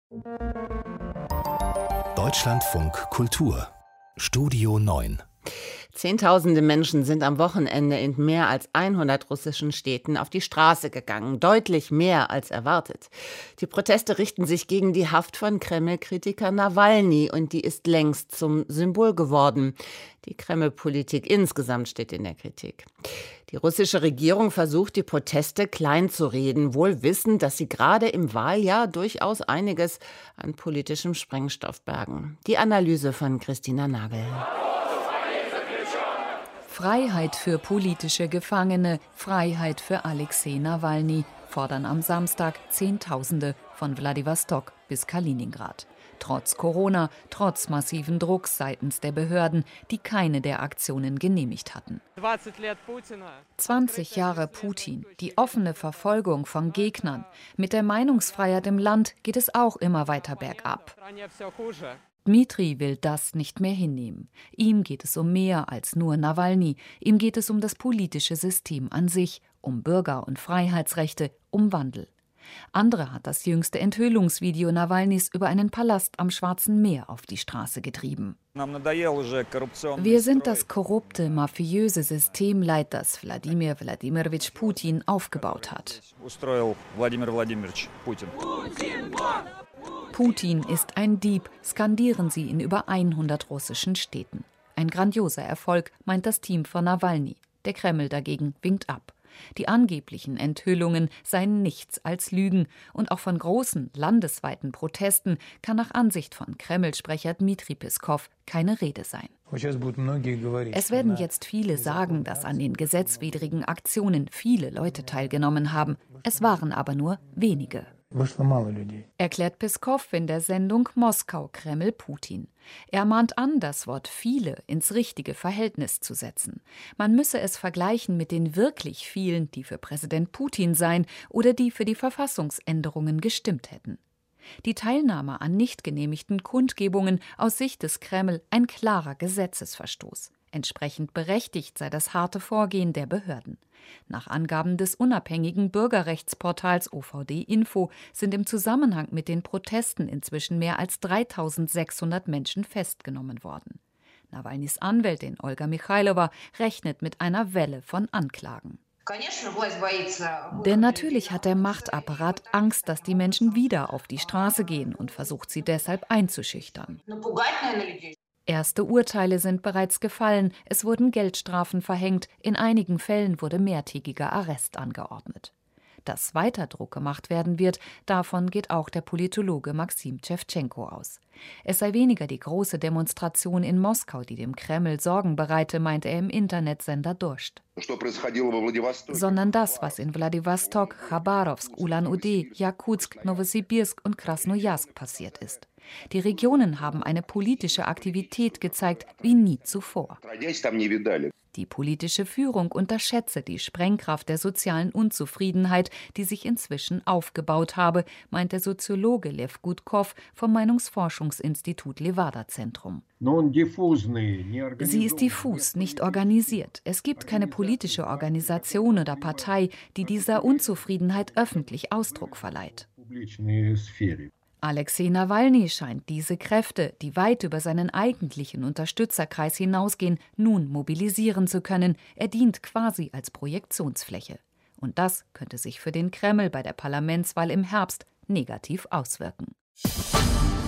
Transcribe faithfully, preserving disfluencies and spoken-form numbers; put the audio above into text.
Deutschlandfunk Kultur Studio neun. Zehntausende Menschen sind am Wochenende in mehr als hundert russischen Städten auf die Straße gegangen, deutlich mehr als erwartet. Die Proteste richten sich gegen die Haft von Kreml-Kritiker Nawalny und die ist längst zum Symbol geworden. Die Kreml-Politik insgesamt steht in der Kritik. Die russische Regierung versucht, die Proteste kleinzureden, wohl wissend, dass sie gerade im Wahljahr durchaus einiges an politischem Sprengstoff bergen. Die Analyse von Christina Nagel. Freiheit für politische Gefangene, Freiheit für Alexei Nawalny, fordern am Samstag Zehntausende von Wladiwostok bis Kaliningrad. Trotz Corona, trotz massiven Drucks seitens der Behörden, die keine der Aktionen genehmigt hatten. zwanzig Jahre Putin, die offene Verfolgung von Gegnern. Mit der Meinungsfreiheit im Land geht es auch immer weiter bergab. Dmitri will das nicht mehr hinnehmen. Ihm geht es um mehr als nur Nawalny. Ihm geht es um das politische System an sich, um Bürger- und Freiheitsrechte, um Wandel. Andere hat das jüngste Enthüllungsvideo Nawalnys über einen Palast am Schwarzen Meer auf die Straße getrieben. Wir sind das korrupte, mafiöse Systemleid, das Wladimir Wladimirovich Putin aufgebaut hat. Putin ist ein Dieb, skandieren sie in über hundert russischen Städten. Ein grandioser Erfolg, meint das Team von Nawalny. Der Kreml dagegen winkt ab. Die angeblichen Enthüllungen seien nichts als Lügen. Und auch von großen, landesweiten Protesten kann nach Ansicht von Kreml-Sprecher Dmitri Peskow keine Rede sein. Es werden jetzt viele sagen, dass an den gesetzwidrigen Aktionen viele Leute teilgenommen haben. Es waren aber nur wenige. Erklärt Peskow in der Sendung Moskau Kreml Putin. Er mahnt an, das Wort viele ins richtige Verhältnis zu setzen. Man müsse es vergleichen mit den wirklich vielen, die für Präsident Putin seien oder die für die Verfassungsänderungen gestimmt hätten. Die Teilnahme an nicht genehmigten Kundgebungen aus Sicht des Kreml ein klarer Gesetzesverstoß. Entsprechend berechtigt sei das harte Vorgehen der Behörden. Nach Angaben des unabhängigen Bürgerrechtsportals O V D-Info sind im Zusammenhang mit den Protesten inzwischen mehr als dreitausendsechshundert Menschen festgenommen worden. Nawalnys Anwältin Olga Michailova rechnet mit einer Welle von Anklagen. Denn natürlich hat der Machtapparat Angst, dass die Menschen wieder auf die Straße gehen und versucht sie deshalb einzuschüchtern. Erste Urteile sind bereits gefallen, es wurden Geldstrafen verhängt, in einigen Fällen wurde mehrtägiger Arrest angeordnet. Dass weiter Druck gemacht werden wird, davon geht auch der Politologe Maxim Schewtschenko aus. Es sei weniger die große Demonstration in Moskau, die dem Kreml Sorgen bereite, meint er im Internetsender Durst. Sondern das, was in Wladiwostok, Chabarowsk, Ulan-Ude, Jakutsk, Nowosibirsk und Krasnojarsk passiert ist. Die Regionen haben eine politische Aktivität gezeigt wie nie zuvor. Die politische Führung unterschätze die Sprengkraft der sozialen Unzufriedenheit, die sich inzwischen aufgebaut habe, meint der Soziologe Lew Gudkow vom Meinungsforschungsinstitut Levada-Zentrum. Sie ist diffus, nicht organisiert. Es gibt keine politische Organisation oder Partei, die dieser Unzufriedenheit öffentlich Ausdruck verleiht. Alexei Nawalny scheint diese Kräfte, die weit über seinen eigentlichen Unterstützerkreis hinausgehen, nun mobilisieren zu können. Er dient quasi als Projektionsfläche. Und das könnte sich für den Kreml bei der Parlamentswahl im Herbst negativ auswirken.